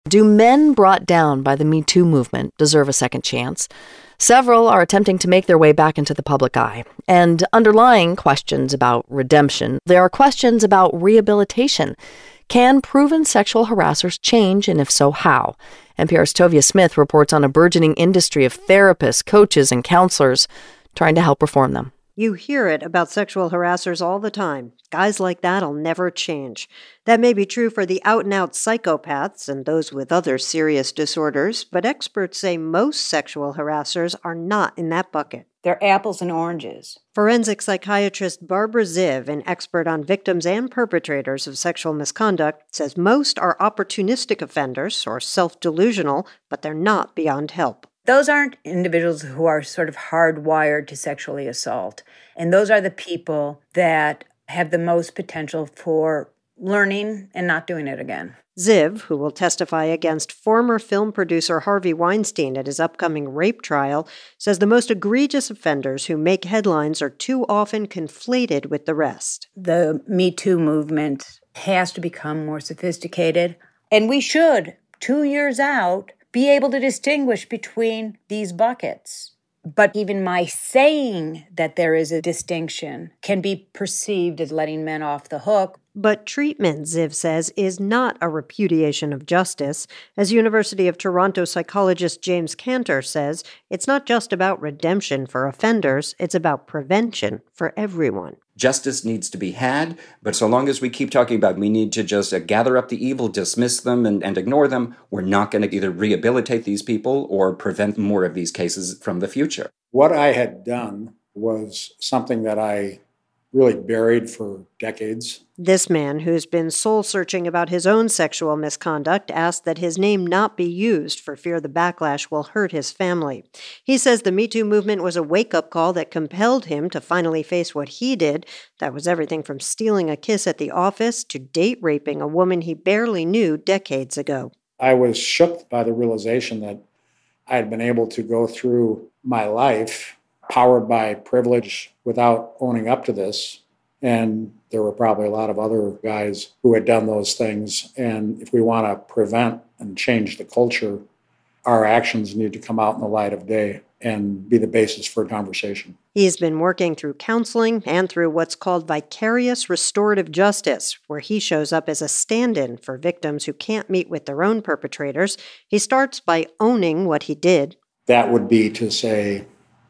Do men brought down by the Me Too movement deserve a second chance? Several are attempting to make their way back into the public eye. And underlying questions about redemption, there are questions about rehabilitation. Can proven sexual harassers change, and if so, how? NPR's Tovia Smith reports on a burgeoning industry of therapists, coaches, and counselors trying to help reform them. You hear it about sexual harassers all the time. Guys like that'll never change. That may be true for the out-and-out psychopaths and those with other serious disorders, but experts say most sexual harassers are not in that bucket. They're apples and oranges. Forensic psychiatrist Barbara Ziv, an expert on victims and perpetrators of sexual misconduct, says most are opportunistic offenders or self-delusional, but they're not beyond help. Those aren't individuals who are sort of hardwired to sexually assault. And those are the people that have the most potential for learning and not doing it again. Ziv, who will testify against former film producer Harvey Weinstein at his upcoming rape trial, says the most egregious offenders who make headlines are too often conflated with the rest. The Me Too movement has to become more sophisticated. And we should, 2 years out, be able to distinguish between these buckets. But even my saying that there is a distinction can be perceived as letting men off the hook. But treatment, Ziv says, is not a repudiation of justice. As University of Toronto psychologist James Cantor says, it's not just about redemption for offenders, it's about prevention for everyone. Justice needs to be had, but so long as we keep talking about we need to just gather up the evil, dismiss them, and ignore them, we're not going to either rehabilitate these people or prevent more of these cases from the future. What I had done was something that I really buried for decades. This man, who's been soul-searching about his own sexual misconduct, asked that his name not be used for fear the backlash will hurt his family. He says the Me Too movement was a wake-up call that compelled him to finally face what he did. That was everything from stealing a kiss at the office to date-raping a woman he barely knew decades ago. I was shook by the realization that I had been able to go through my life powered by privilege without owning up to this. And there were probably a lot of other guys who had done those things. And if we want to prevent and change the culture, our actions need to come out in the light of day and be the basis for conversation. He's been working through counseling and through what's called vicarious restorative justice, where he shows up as a stand-in for victims who can't meet with their own perpetrators. He starts by owning what he did. That would be to say,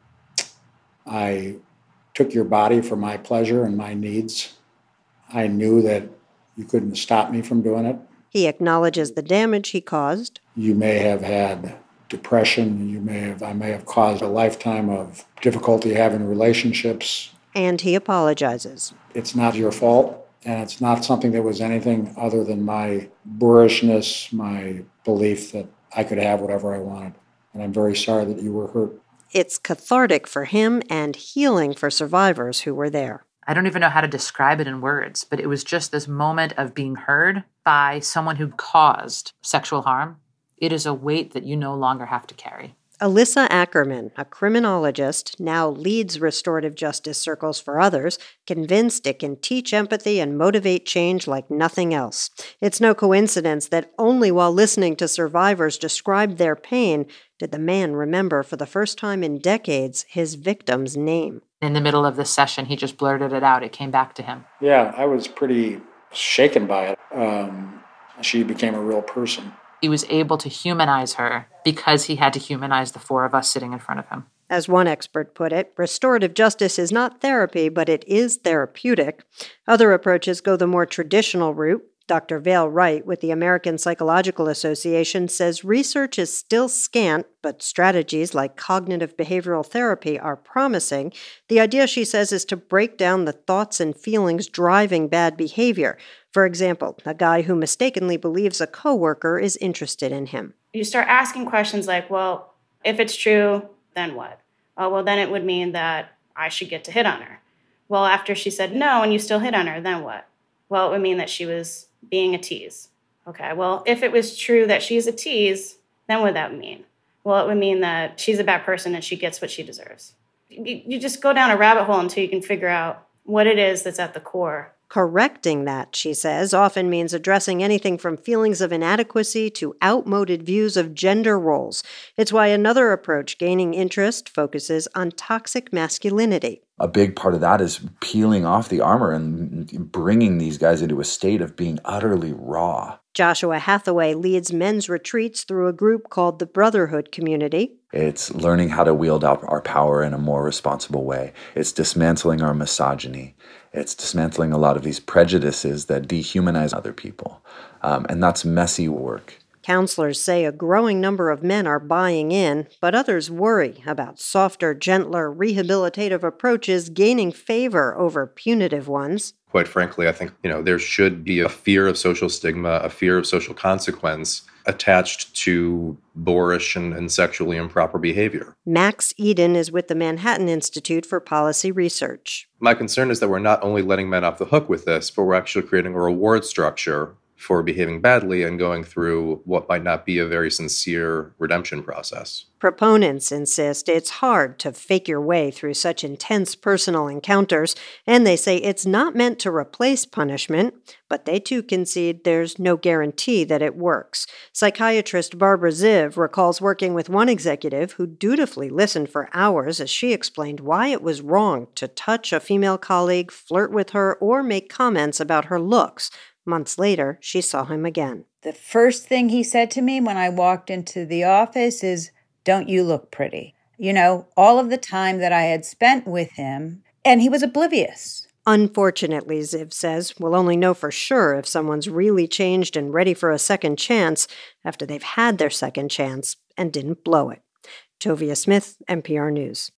I took your body for my pleasure and my needs. I knew that you couldn't stop me from doing it. He acknowledges the damage he caused. You may have had depression. I may have caused a lifetime of difficulty having relationships. And he apologizes. It's not your fault, and it's not something that was anything other than my boorishness, my belief that I could have whatever I wanted. And I'm very sorry that you were hurt. It's cathartic for him and healing for survivors who were there. I don't even know how to describe it in words, but it was just this moment of being heard by someone who caused sexual harm. It is a weight that you no longer have to carry. Alyssa Ackerman, a criminologist, now leads restorative justice circles for others, convinced it can teach empathy and motivate change like nothing else. It's no coincidence that only while listening to survivors describe their pain did the man remember for the first time in decades his victim's name. In the middle of this session, he just blurted it out. It came back to him. Yeah, I was pretty shaken by it. She became a real person. He was able to humanize her because he had to humanize the four of us sitting in front of him. As one expert put it, restorative justice is not therapy, but it is therapeutic. Other approaches go the more traditional route. Dr. Vail Wright with the American Psychological Association says research is still scant, but strategies like cognitive behavioral therapy are promising. The idea, she says, is to break down the thoughts and feelings driving bad behavior. For example, a guy who mistakenly believes a coworker is interested in him. You start asking questions like, well, if it's true, then what? Oh, well, then it would mean that I should get to hit on her. Well, after she said no and you still hit on her, then what? Well, it would mean that she was being a tease. Okay, well, if it was true that she's a tease, then what would that mean? Well, it would mean that she's a bad person and she gets what she deserves. You just go down a rabbit hole until you can figure out what it is that's at the core Correcting that, she says, often means addressing anything from feelings of inadequacy to outmoded views of gender roles. It's why another approach gaining interest focuses on toxic masculinity. A big part of that is peeling off the armor and bringing these guys into a state of being utterly raw. Joshua Hathaway leads men's retreats through a group called the Brotherhood Community. It's learning how to wield our power in a more responsible way. It's dismantling our misogyny. It's dismantling a lot of these prejudices that dehumanize other people. And that's messy work. Counselors say a growing number of men are buying in, but others worry about softer, gentler, rehabilitative approaches gaining favor over punitive ones. Quite frankly, I think, there should be a fear of social stigma, a fear of social consequence attached to boorish and sexually improper behavior. Max Eden is with the Manhattan Institute for Policy Research. My concern is that we're not only letting men off the hook with this, but we're actually creating a reward structure for behaving badly and going through what might not be a very sincere redemption process. Proponents insist it's hard to fake your way through such intense personal encounters, and they say it's not meant to replace punishment, but they too concede there's no guarantee that it works. Psychiatrist Barbara Ziv recalls working with one executive who dutifully listened for hours as she explained why it was wrong to touch a female colleague, flirt with her, or make comments about her looks. Months later, she saw him again. The first thing he said to me when I walked into the office is, "Don't you look pretty?" All of the time that I had spent with him, and he was oblivious. Unfortunately, Ziv says, we'll only know for sure if someone's really changed and ready for a second chance after they've had their second chance and didn't blow it. Tovia Smith, NPR News.